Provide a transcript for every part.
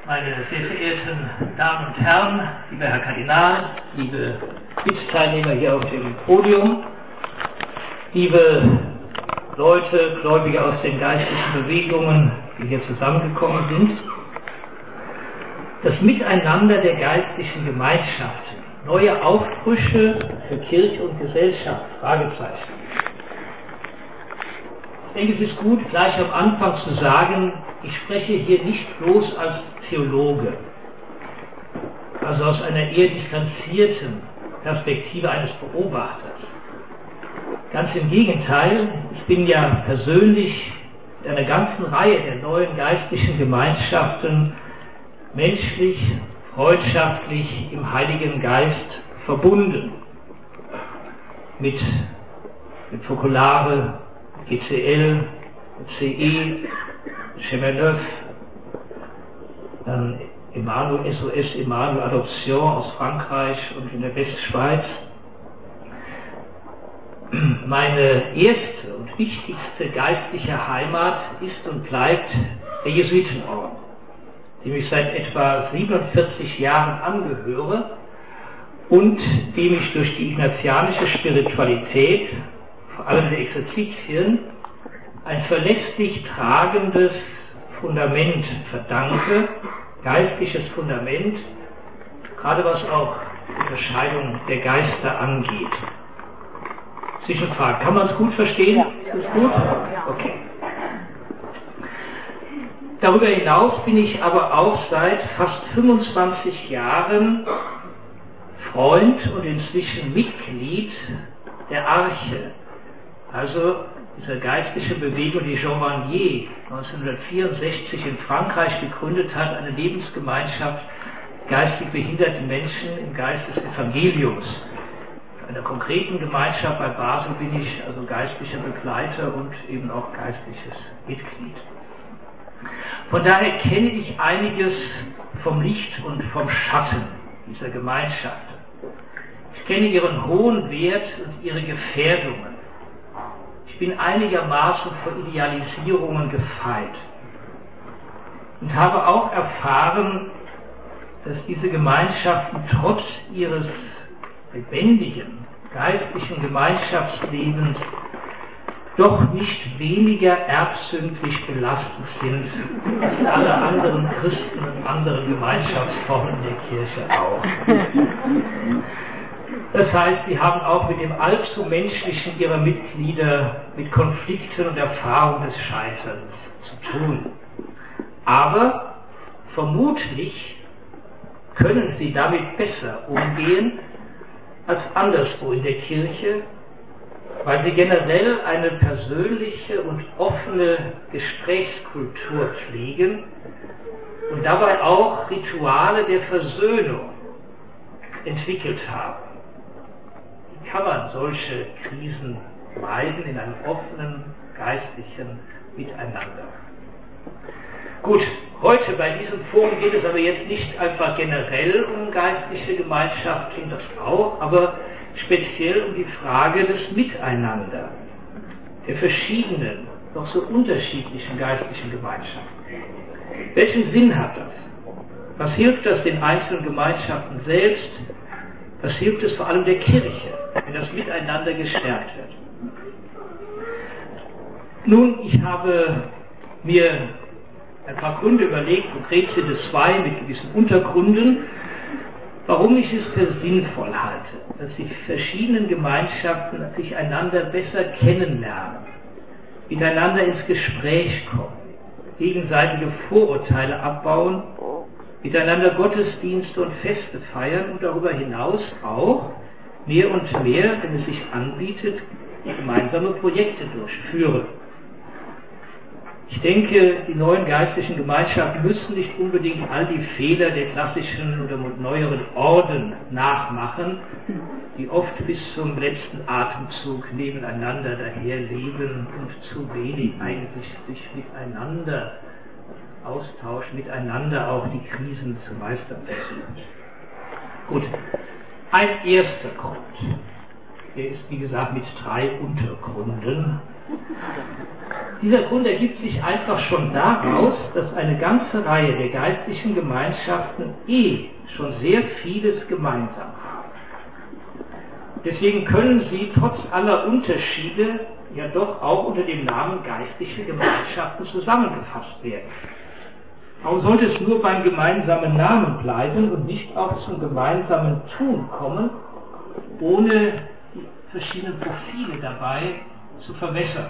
meine sehr verehrten Damen und Herren, lieber Herr Kardinal, liebe Sitzteilnehmer hier auf dem Podium, liebe Leute, Gläubige aus den geistlichen Bewegungen, die hier zusammengekommen sind. Das Miteinander der geistlichen Gemeinschaften, neue Aufbrüche für Kirche und Gesellschaft, Fragezeichen. Ich denke, es ist gut, gleich am Anfang zu sagen, ich spreche hier nicht bloß als Theologe, also aus einer eher distanzierten Perspektive eines Beobachters. Ganz im Gegenteil, ich bin ja persönlich mit einer ganzen Reihe der neuen geistlichen Gemeinschaften menschlich, freundschaftlich im Heiligen Geist verbunden. Mit Focolare, GCL, CE, Chemin-Neuf, dann SOS Emmanuel Adoption aus Frankreich und in der Westschweiz. Meine erste und wichtigste geistliche Heimat ist und bleibt der Jesuitenorden, dem ich seit etwa 47 Jahren angehöre und dem ich durch die ignatianische Spiritualität, vor allem der Exerzitien, ein verlässlich tragendes Fundament verdanke, geistliches Fundament, gerade was auch die Unterscheidung der Geister angeht. Zwischenfrage, kann man es gut verstehen? Ist es gut? Okay. Darüber hinaus bin ich aber auch seit fast 25 Jahren Freund und inzwischen Mitglied der Arche, also dieser geistlichen Bewegung, die Jean Vanier 1964 in Frankreich gegründet hat, eine Lebensgemeinschaft geistig behinderten Menschen im Geist des Evangeliums. In einer konkreten Gemeinschaft bei Basel bin ich also geistlicher Begleiter und eben auch geistliches Mitglied. Von daher kenne ich einiges vom Licht und vom Schatten dieser Gemeinschaft. Ich kenne ihren hohen Wert und ihre Gefährdungen. Ich bin einigermaßen vor Idealisierungen gefeit und habe auch erfahren, dass diese Gemeinschaften trotz ihres lebendigen, geistlichen Gemeinschaftslebens doch nicht weniger erbsündlich belastend sind als alle anderen Christen und anderen Gemeinschaftsformen der Kirche auch. Das heißt, sie haben auch mit dem allzu menschlichen ihrer Mitglieder, mit Konflikten und Erfahrungen des Scheiterns zu tun. Aber vermutlich können sie damit besser umgehen als anderswo in der Kirche, weil sie generell eine persönliche und offene Gesprächskultur pflegen und dabei auch Rituale der Versöhnung entwickelt haben. Wie kann man solche Krisen meiden in einem offenen, geistlichen Miteinander? Gut, heute bei diesem Forum geht es aber jetzt nicht einfach generell um geistliche Gemeinschaft, klingt das auch, aber speziell um die Frage des Miteinander, der verschiedenen, doch so unterschiedlichen geistlichen Gemeinschaften. Welchen Sinn hat das? Was hilft das den einzelnen Gemeinschaften selbst? Was hilft es vor allem der Kirche, wenn das Miteinander gestärkt wird? Nun, ich habe mir ein paar Gründe überlegt, konkret sind es zwei mit gewissen Untergründen, warum ich es für sinnvoll halte, dass die verschiedenen Gemeinschaften sich einander besser kennenlernen, miteinander ins Gespräch kommen, gegenseitige Vorurteile abbauen, miteinander Gottesdienste und Feste feiern und darüber hinaus auch mehr und mehr, wenn es sich anbietet, gemeinsame Projekte durchführen. Ich denke, die neuen geistlichen Gemeinschaften müssen nicht unbedingt all die Fehler der klassischen oder neueren Orden nachmachen, die oft bis zum letzten Atemzug nebeneinander daherleben und zu wenig eigentlich sich miteinander austauschen, miteinander auch die Krisen zu meistern versuchen. Gut, ein erster Grund. Der ist, wie gesagt, mit 3 Untergründen. Dieser Grund ergibt sich einfach schon daraus, dass eine ganze Reihe der geistlichen Gemeinschaften schon sehr vieles gemeinsam haben. Deswegen können sie trotz aller Unterschiede ja doch auch unter dem Namen geistliche Gemeinschaften zusammengefasst werden. Warum sollte es nur beim gemeinsamen Namen bleiben und nicht auch zum gemeinsamen Tun kommen, ohne die verschiedenen Profile dabei zu verwässern?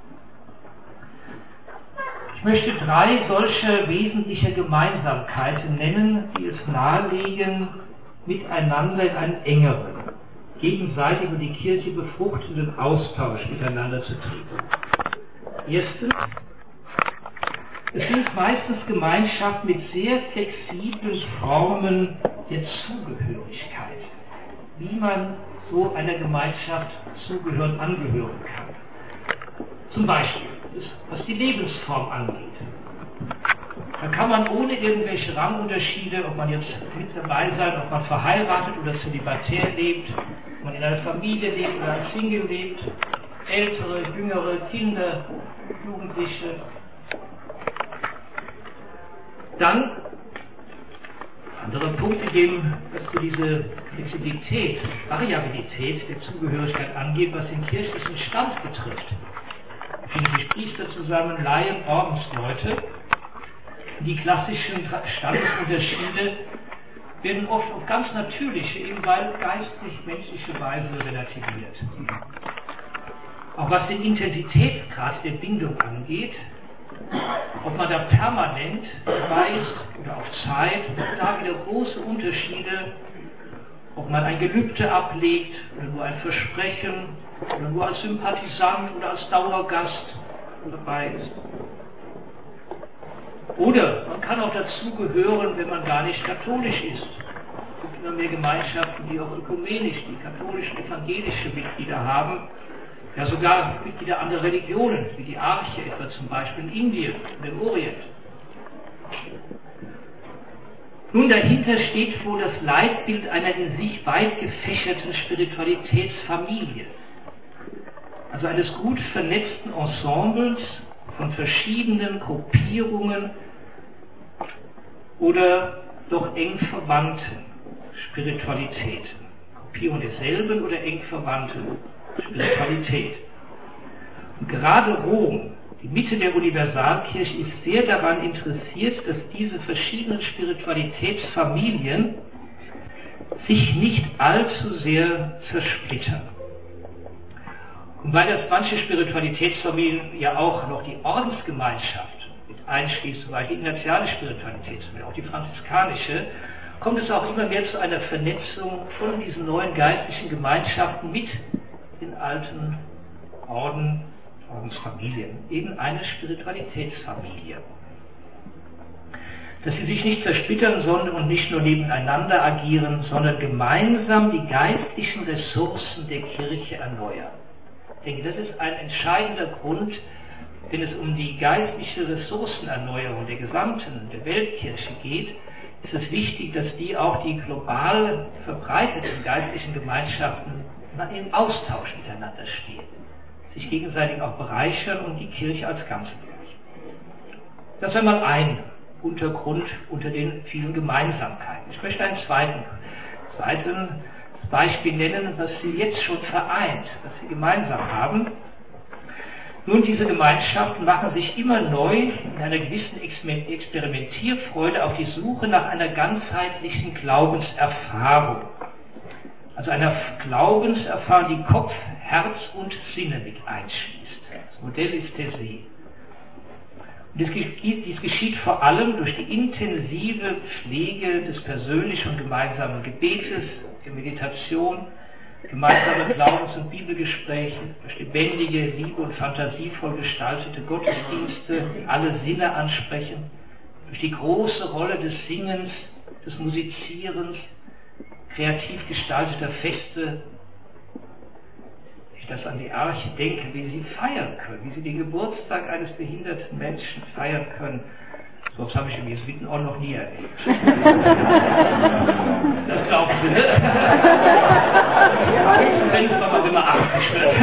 Ich möchte 3 solcher wesentlicher Gemeinsamkeiten nennen, die es nahelegen, miteinander in einen engeren, gegenseitig und die Kirche befruchtenden Austausch miteinander zu treten. Erstens, es sind meistens Gemeinschaften mit sehr flexiblen Formen der Zugehörigkeit, wie man so einer Gemeinschaft zugehören, angehören kann. Zum Beispiel, was die Lebensform angeht. Da kann man ohne irgendwelche Rangunterschiede, ob man jetzt mit dabei sein, ob man verheiratet oder zölibatär lebt, ob man in einer Familie lebt oder als Single lebt, ältere, jüngere, Kinder, Jugendliche. Dann, anderer Punkt, in dem, was für diese Flexibilität, Variabilität der Zugehörigkeit angeht, was den kirchlichen Stand betrifft. Da finden sich Priester zusammen, Laien, Ordensleute. Die klassischen Standesunterschiede werden oft auf ganz natürliche, eben weil geistlich-menschliche Weise relativiert. Auch was den Intensitätsgrad der Bindung angeht, ob man da permanent dabei ist oder auf Zeit, da wieder große Unterschiede, ob man ein Gelübde ablegt oder nur ein Versprechen oder nur als Sympathisant oder als Dauergast dabei ist. Oder man kann auch dazugehören, wenn man gar nicht katholisch ist. Es gibt immer mehr Gemeinschaften, die auch ökumenisch, die katholische, evangelische Mitglieder haben, ja sogar Mitglieder anderer Religionen, wie die Arche etwa zum Beispiel in Indien und im Orient. Nun, dahinter steht wohl das Leitbild einer in sich weit gefächerten Spiritualitätsfamilie, also eines gut vernetzten Ensembles von verschiedenen Gruppierungen oder doch eng verwandten Spiritualitäten. Gruppierung derselben oder eng verwandten Spiritualität. Und gerade Rom, die Mitte der Universalkirche, ist sehr daran interessiert, dass diese verschiedenen Spiritualitätsfamilien sich nicht allzu sehr zersplittern. Und weil das manche Spiritualitätsfamilien ja auch noch die Ordensgemeinschaft mit einschließt, zum Beispiel die ignatiale Spiritualität, auch die franziskanische, kommt es auch immer mehr zu einer Vernetzung von diesen neuen geistlichen Gemeinschaften mit den alten Ordensfamilien, eben eine Spiritualitätsfamilie. Dass sie sich nicht zersplittern und nicht nur nebeneinander agieren, sondern gemeinsam die geistlichen Ressourcen der Kirche erneuern. Ich denke, das ist ein entscheidender Grund, wenn es um die geistliche Ressourcenerneuerung der Weltkirche geht, ist es wichtig, dass die auch die global verbreiteten geistlichen Gemeinschaften im Austausch miteinander stehen, sich gegenseitig auch bereichern und die Kirche als Ganzes bereichern. Das wäre mal ein Untergrund unter den vielen Gemeinsamkeiten. Ich möchte einen zweites Beispiel nennen, was sie jetzt schon vereint, was sie gemeinsam haben. Nun, diese Gemeinschaften machen sich immer neu in einer gewissen Experimentierfreude auf die Suche nach einer ganzheitlichen Glaubenserfahrung. Also einer Glaubenserfahrung, die Kopf, Herz und Sinne mit einschließt. Das Modell ist der See. Und dies geschieht vor allem durch die intensive Pflege des persönlichen und gemeinsamen Gebetes, der Meditation, gemeinsame Glaubens- und Bibelgespräche, durch lebendige, liebe und fantasievoll gestaltete Gottesdienste, die alle Sinne ansprechen, durch die große Rolle des Singens, des Musizierens, kreativ gestalteter Feste. Wenn ich das an die Arche denke, wie sie feiern können, wie sie den Geburtstag eines behinderten Menschen feiern können, so etwas habe ich im Jesuitenorden noch nie erlebt. Das glauben Sie, ne? Wenn es mal 80 wird.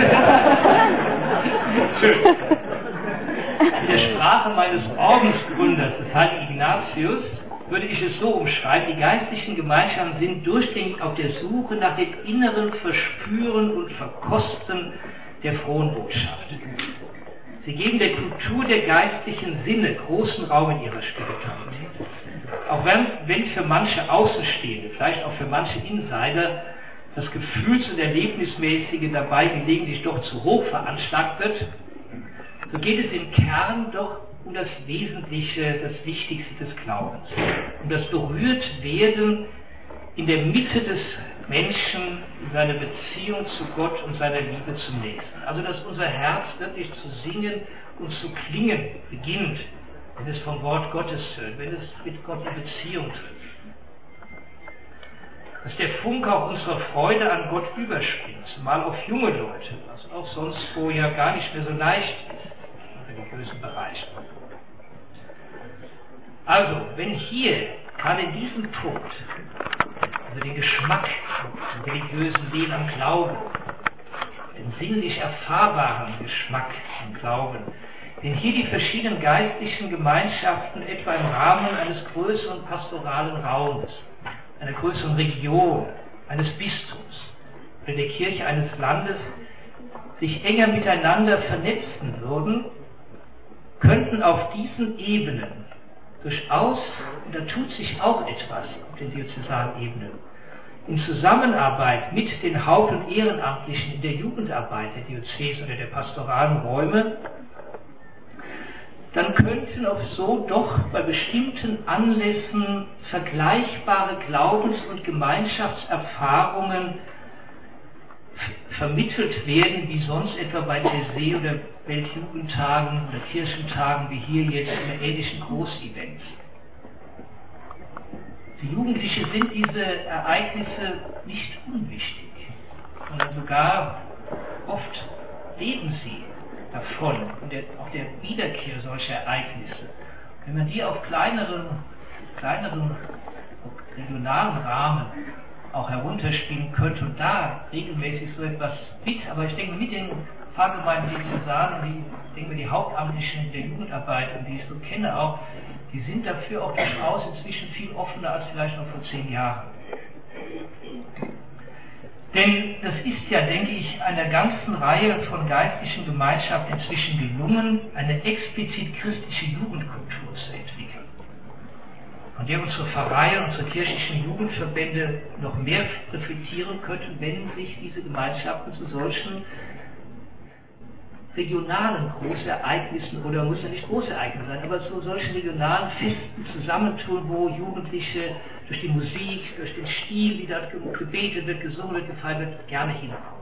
Schön. In der Sprache meines Ordensgründers, des heiligen Ignatius, würde ich es so umschreiben: Die geistlichen Gemeinschaften sind durchgängig auf der Suche nach dem inneren Verspüren und Verkosten der frohen Botschaft. Sie geben der Kultur der geistlichen Sinne großen Raum in ihrer Spiritualität. Auch wenn für manche Außenstehende, vielleicht auch für manche Insider, das Gefühls- und Erlebnismäßige dabei gelegentlich doch zu hoch veranschlagt wird, so geht es im Kern doch um das Wesentliche, das Wichtigste des Glaubens, um das Berührtwerden in der Mitte des Menschen, in seiner Beziehung zu Gott und seiner Liebe zum Nächsten. Also dass unser Herz wirklich zu singen und zu klingen beginnt, wenn es vom Wort Gottes hört, wenn es mit Gott in Beziehung tritt. Dass der Funke auch unserer Freude an Gott überspringt, zumal auf junge Leute, was auch sonst vorher gar nicht mehr so leicht ist im religiösen Bereich. Also, wenn hier, gerade in diesem Punkt, also den Geschmack im religiösen Leben am Glauben, den sinnlich erfahrbaren Geschmack am Glauben, wenn hier die verschiedenen geistlichen Gemeinschaften etwa im Rahmen eines größeren pastoralen Raumes, einer größeren Region, eines Bistums oder der Kirche eines Landes sich enger miteinander vernetzen würden, könnten auf diesen Ebenen durchaus, und da tut sich auch etwas auf den diözesalen Ebenen, in Zusammenarbeit mit den Haupt- und Ehrenamtlichen in der Jugendarbeit der Diözese oder der pastoralen Räume, dann könnten auch so doch bei bestimmten Anlässen vergleichbare Glaubens- und Gemeinschaftserfahrungen vermittelt werden, wie sonst etwa bei TC oder Weltjugendtagen oder Kirchentagen wie hier jetzt in ähnlichen Großevents. Für Jugendliche sind diese Ereignisse nicht unwichtig, sondern sogar oft leben sie davon und auch der Wiederkehr solcher Ereignisse. Wenn man die auf kleineren regionalen Rahmen auch herunterspielen könnte und da regelmäßig so etwas mit, aber ich denke mit den Pfarrgemeinden, die Diözesan und die Hauptamtlichen der Jugendarbeit, und die ich so kenne auch, die sind dafür auch durchaus inzwischen viel offener als vielleicht noch vor 10 Jahren. Denn das ist ja, denke ich, einer ganzen Reihe von geistlichen Gemeinschaften inzwischen gelungen, eine explizit christliche Jugendkultur zu entwickeln, von der unsere Pfarreien, unsere kirchlichen Jugendverbände noch mehr reflektieren könnten, wenn sich diese Gemeinschaften zu solchen regionalen Großereignissen, oder muss ja nicht Großereignisse sein, aber zu solchen regionalen Festen zusammentun, wo Jugendliche durch die Musik, durch den Stil, wie dort gebetet wird, gesungen wird, gefeiert wird, gerne hinkommen.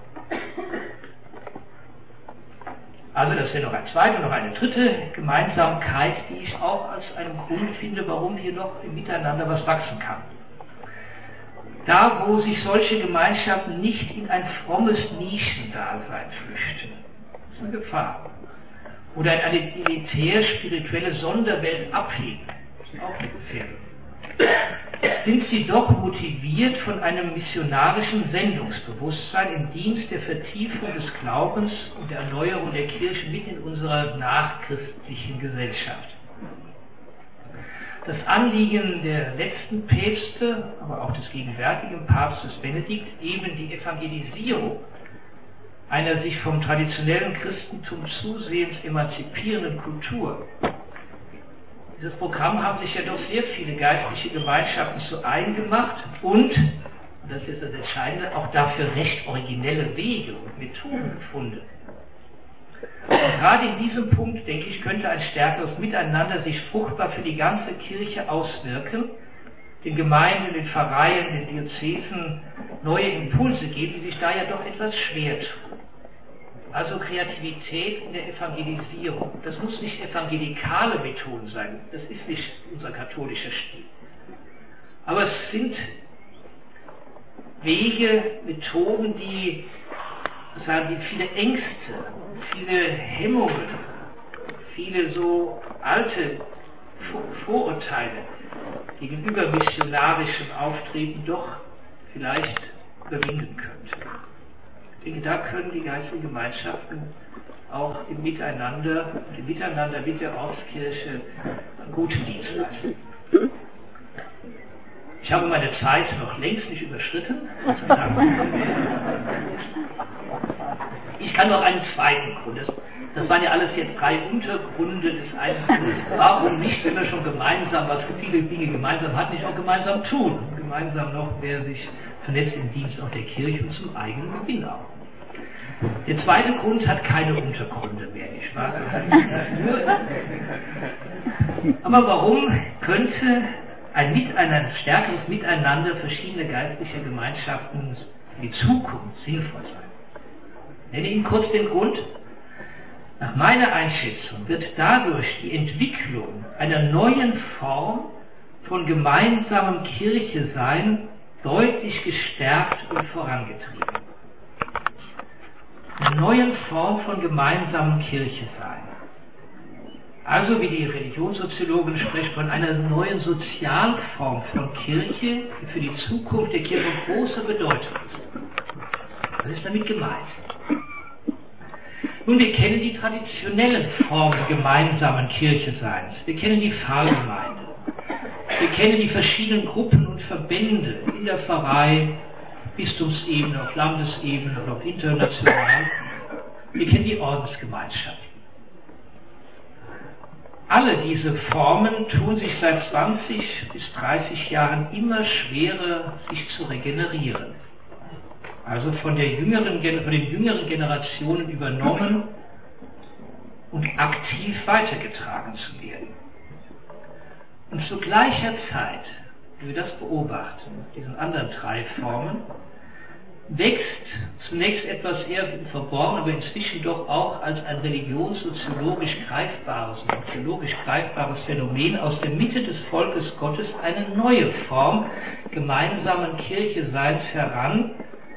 Also das wäre noch ein zweiter, noch eine dritte Gemeinsamkeit, die ich auch als einen Grund finde, warum hier noch im Miteinander was wachsen kann. Da, wo sich solche Gemeinschaften nicht in ein frommes Nischendasein flüchten, das ist eine Gefahr. Oder in eine elitär-spirituelle Sonderwelt abheben, das ist auch eine Gefährdung. Sind sie doch motiviert von einem missionarischen Sendungsbewusstsein im Dienst der Vertiefung des Glaubens und der Erneuerung der Kirche mitten in unserer nachchristlichen Gesellschaft. Das Anliegen der letzten Päpste, aber auch des gegenwärtigen Papstes Benedikt, eben die Evangelisierung einer sich vom traditionellen Christentum zusehends emanzipierenden Kultur. Dieses Programm haben sich ja doch sehr viele geistliche Gemeinschaften zu eigen gemacht und das ist das Entscheidende, auch dafür recht originelle Wege und Methoden gefunden. Und gerade in diesem Punkt, denke ich, könnte ein stärkeres Miteinander sich fruchtbar für die ganze Kirche auswirken, den Gemeinden, den Pfarreien, den Diözesen neue Impulse geben, die sich da ja doch etwas schwer tun. Also Kreativität in der Evangelisierung. Das muss nicht evangelikale Methoden sein, das ist nicht unser katholischer Stil. Aber es sind Wege, Methoden, die viele Ängste, viele Hemmungen, viele so alte Vorurteile gegenüber missionarischem Auftreten doch vielleicht überwinden könnte. Ich denke, da können die geistlichen Gemeinschaften auch im Miteinander mit der Ortskirche einen guten Dienst leisten. Ich habe meine Zeit noch längst nicht überschritten. Ich kann noch einen zweiten Grund. Das waren ja alles jetzt 3 Untergründe des einen Grundes. Warum nicht, wenn wir schon gemeinsam, was viele Dinge gemeinsam hat, nicht auch gemeinsam tun? Gemeinsam noch, wer sich vernetzt im Dienst auch der Kirche und zum eigenen Gewinn auch. Der zweite Grund hat keine Untergründe mehr, nicht wahr? Aber warum könnte ein stärkeres Miteinander verschiedener geistlicher Gemeinschaften für die Zukunft sinnvoll sein? Ich nenne Ihnen kurz den Grund. Nach meiner Einschätzung wird dadurch die Entwicklung einer neuen Form von gemeinsamem Kirche-Sein deutlich gestärkt und vorangetrieben. Einer neuen Form von gemeinsamem Kirche-Sein. Also, wie die Religionssoziologen sprechen, von einer neuen Sozialform von Kirche, die für die Zukunft der Kirche von großer Bedeutung ist. Was ist damit gemeint? Nun, wir kennen die traditionellen Formen gemeinsamen Kircheseins. Wir kennen die Pfarrgemeinde. Wir kennen die verschiedenen Gruppen und Verbände in der Pfarrei, Bistumsebene, auf Landesebene oder auf international. Wir kennen die Ordensgemeinschaften. Alle diese Formen tun sich seit 20 bis 30 Jahren immer schwerer, sich zu regenerieren. Also von den jüngeren Generationen übernommen und aktiv weitergetragen zu werden. Und zu gleicher Zeit, wie wir das beobachten, diesen anderen 3 Formen, wächst zunächst etwas eher verborgen, aber inzwischen doch auch als ein religionssoziologisch greifbares und theologisch greifbares Phänomen aus der Mitte des Volkes Gottes eine neue Form gemeinsamen Kircheseins heran,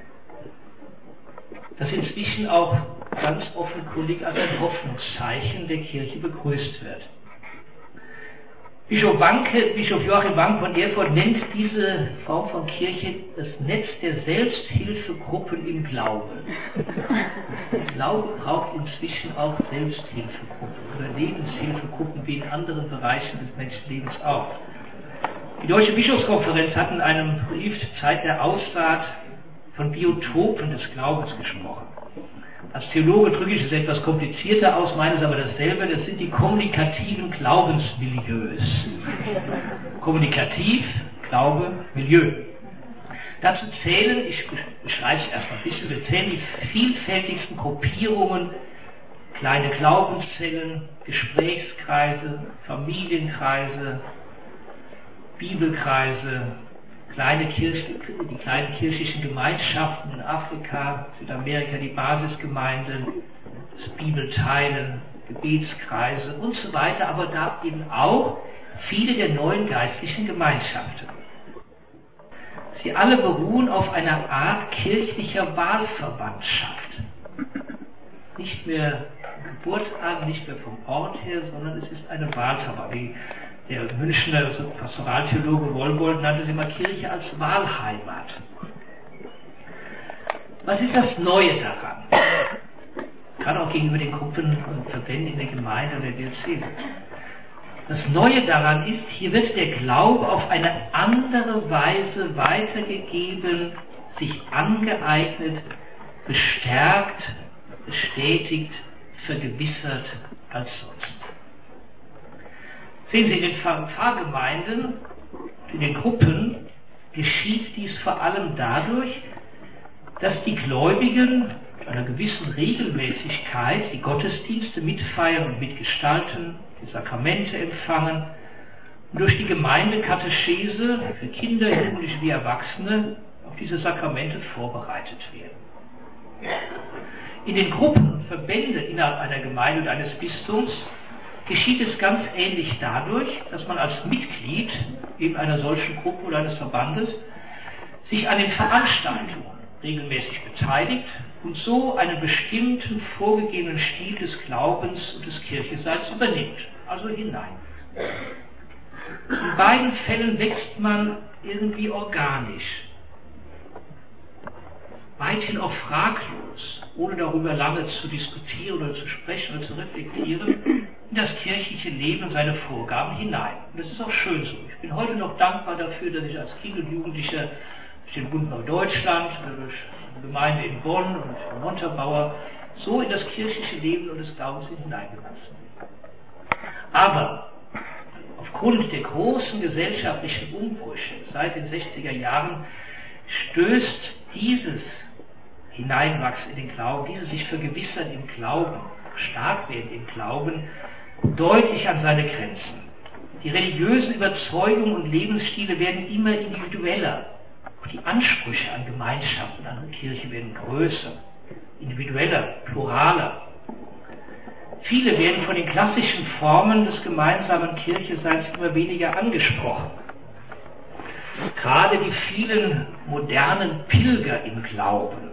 das inzwischen auch ganz offenkundig als ein Hoffnungszeichen der Kirche begrüßt wird. Bischof Joachim Wanke von Erfurt nennt diese Form von Kirche das Netz der Selbsthilfegruppen im Glauben. Der Glaube braucht inzwischen auch Selbsthilfegruppen oder Lebenshilfegruppen wie in anderen Bereichen des Menschenlebens auch. Die Deutsche Bischofskonferenz hat in einem Brief zur Zeit der Aussaat von Biotopen des Glaubens gesprochen. Als Theologe drücke ich es etwas komplizierter aus, meine es aber dasselbe, das sind die kommunikativen Glaubensmilieus. Kommunikativ, Glaube, Milieu. Dazu zählen, ich beschreibe es erstmal ein bisschen, wir zählen die vielfältigsten Gruppierungen, kleine Glaubenszellen, Gesprächskreise, Familienkreise, Bibelkreise, die kleinen kirchlichen Gemeinschaften in Afrika, Südamerika, die Basisgemeinden, das Bibelteilen, Gebetskreise und so weiter, aber da eben auch viele der neuen geistlichen Gemeinschaften. Sie alle beruhen auf einer Art kirchlicher Wahlverwandtschaft. Nicht mehr Geburt an, nicht mehr vom Ort her, sondern es ist eine Wahlverwandtschaft. Der Münchner Pastoraltheologe Wollbold nannte sie mal Kirche als Wahlheimat. Was ist das Neue daran? Gerade auch gegenüber den Gruppen und Verbänden in der Gemeinde oder der Diözese. Das Neue daran ist, hier wird der Glaube auf eine andere Weise weitergegeben, sich angeeignet, bestärkt, bestätigt, vergewissert als sonst. Sehen Sie, in den Pfarrgemeinden, in den Gruppen, geschieht dies vor allem dadurch, dass die Gläubigen mit einer gewissen Regelmäßigkeit die Gottesdienste mitfeiern und mitgestalten, die Sakramente empfangen und durch die Gemeindekatechese für Kinder, Jugendliche wie Erwachsene auf diese Sakramente vorbereitet werden. In den Gruppen und Verbänden innerhalb einer Gemeinde und eines Bistums geschieht es ganz ähnlich dadurch, dass man als Mitglied eben einer solchen Gruppe oder eines Verbandes sich an den Veranstaltungen regelmäßig beteiligt und so einen bestimmten vorgegebenen Stil des Glaubens und des Kirchenseins übernimmt, also hinein. In beiden Fällen wächst man irgendwie organisch. weithin auch fraglos, ohne darüber lange zu diskutieren oder zu sprechen oder zu reflektieren, in das kirchliche Leben seine Vorgaben hinein. Und das ist auch schön so. Ich bin heute noch dankbar dafür, dass ich als Kind und Jugendlicher durch den Bund Norddeutschland, durch die Gemeinde in Bonn und in Montabaur so in das kirchliche Leben und des Glaubens hineingewachsen bin. Aber aufgrund der großen gesellschaftlichen Umbrüche seit den 60er Jahren stößt dieses Hineinwachsen in den Glauben, dieses sich vergewissern im Glauben, stark werden im Glauben, deutlich an seine Grenzen. Die religiösen Überzeugungen und Lebensstile werden immer individueller. Auch die Ansprüche an Gemeinschaft und an Kirche werden größer, individueller, pluraler. Viele werden von den klassischen Formen des gemeinsamen Kircheseins immer weniger angesprochen. Gerade die vielen modernen Pilger im Glauben,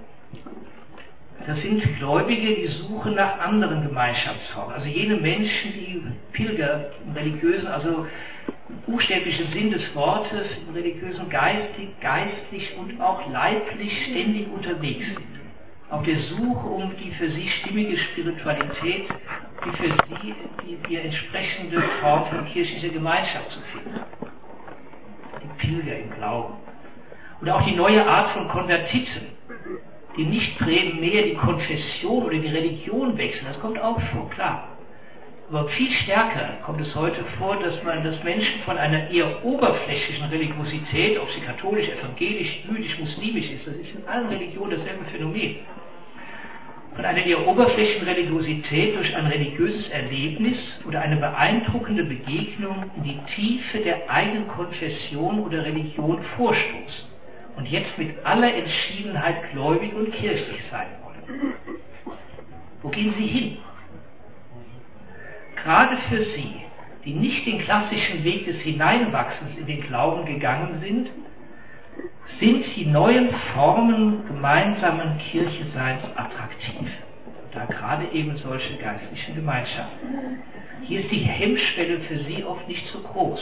das sind Gläubige, die suchen nach anderen Gemeinschaftsformen. Also jene Menschen, die Pilger im religiösen, also im buchstäblichen Sinn des Wortes, im religiösen geistlich und auch leiblich ständig unterwegs sind. Auf der Suche um die für sie stimmige Spiritualität, die für sie die entsprechende Form von kirchlicher Gemeinschaft zu finden. Die Pilger im Glauben. Oder auch die neue Art von Konvertiten, die nicht mehr die Konfession oder die Religion wechseln. Das kommt auch vor, klar. Aber viel stärker kommt es heute vor, dass Menschen von einer eher oberflächlichen Religiosität, ob sie katholisch, evangelisch, jüdisch, muslimisch ist, das ist in allen Religionen dasselbe Phänomen, von einer eher oberflächlichen Religiosität durch ein religiöses Erlebnis oder eine beeindruckende Begegnung in die Tiefe der eigenen Konfession oder Religion vorstoßen und jetzt mit aller Entschiedenheit gläubig und kirchlich sein wollen. Wo gehen sie hin? Gerade für sie, die nicht den klassischen Weg des Hineinwachsens in den Glauben gegangen sind, sind die neuen Formen gemeinsamen Kircheseins attraktiv. Da gerade eben solche geistlichen Gemeinschaften. Hier ist die Hemmschwelle für sie oft nicht so groß.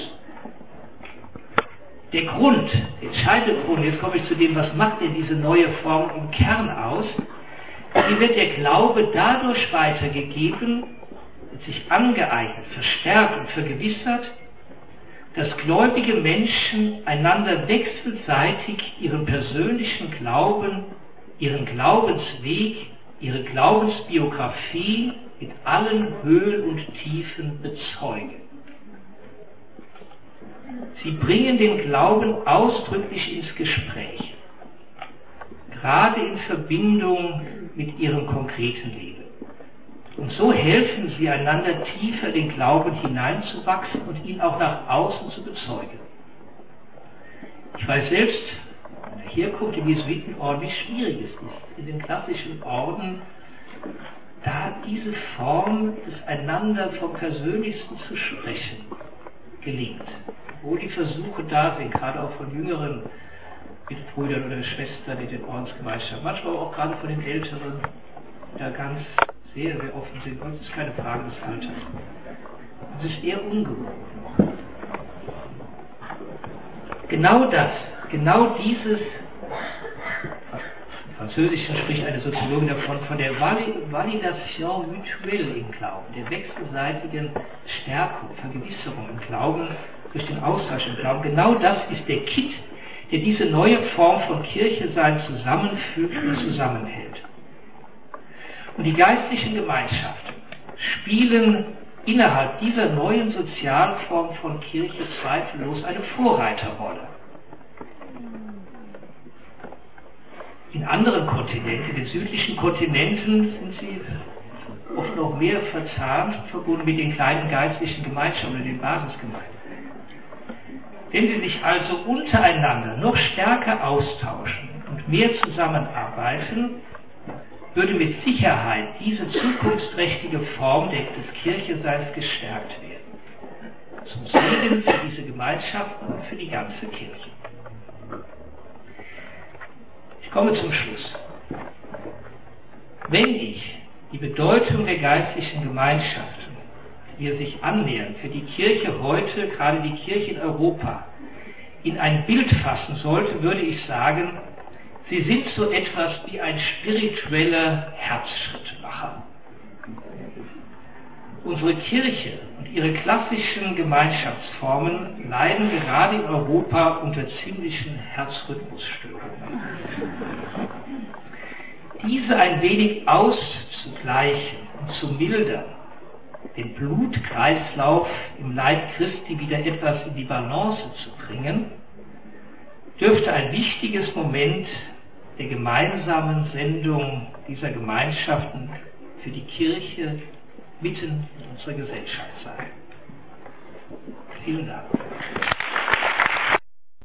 Der Grund, der entscheidende Grund, jetzt komme ich zu dem, was macht denn diese neue Form im Kern aus? Hier wird der Glaube dadurch weitergegeben, wird sich angeeignet, verstärkt und vergewissert, dass gläubige Menschen einander wechselseitig ihren persönlichen Glauben, ihren Glaubensweg, ihre Glaubensbiografie mit allen Höhen und Tiefen bezeugen. Sie bringen den Glauben ausdrücklich ins Gespräch, gerade in Verbindung mit ihrem konkreten Leben. Und so helfen sie einander tiefer in den Glauben hineinzuwachsen und ihn auch nach außen zu bezeugen. Ich weiß selbst, in der Herkunft im Jesuitenorden, wie schwierig es ist, in den klassischen Orden, da diese Form des einander vom Persönlichsten zu sprechen gelingt. Wo die Versuche da sind, gerade auch von jüngeren Mitbrüdern oder Schwestern in den Ordensgemeinschaften, manchmal auch gerade von den Älteren, da ganz sehr, sehr offen sind. Und es ist keine Frage des Alters. Es ist eher ungewohnt noch. Genau dieses, im Französischen spricht eine Soziologin davon, von der Validation mutuelle im Glauben, der wechselseitigen Stärkung, Vergewisserung im Glauben, durch den Austausch im Glauben. Genau das ist der Kitt, der diese neue Form von Kirchesein zusammenfügt und zusammenhält. Und die geistlichen Gemeinschaften spielen innerhalb dieser neuen Sozialform von Kirche zweifellos eine Vorreiterrolle. In anderen Kontinenten, den südlichen Kontinenten, sind sie oft noch mehr verzahnt, verbunden mit den kleinen geistlichen Gemeinschaften oder den Basisgemeinden. Wenn sie sich also untereinander noch stärker austauschen und mehr zusammenarbeiten, würde mit Sicherheit diese zukunftsträchtige Form des Kircheseins gestärkt werden. Zum Segen für diese Gemeinschaften und für die ganze Kirche. Ich komme zum Schluss. Wenn ich die Bedeutung der geistlichen Gemeinschaften, die sich annähern, für die Kirche heute, gerade die Kirche in Europa, in ein Bild fassen sollte, würde ich sagen, Sie sind so etwas wie ein spiritueller Herzschrittmacher. Unsere Kirche und ihre klassischen Gemeinschaftsformen leiden gerade in Europa unter ziemlichen Herzrhythmusstörungen. Diese ein wenig auszugleichen und zu mildern, den Blutkreislauf im Leib Christi wieder etwas in die Balance zu bringen, dürfte ein wichtiges Moment der gemeinsamen Sendung dieser Gemeinschaften für die Kirche mitten in unserer Gesellschaft sein. Vielen Dank.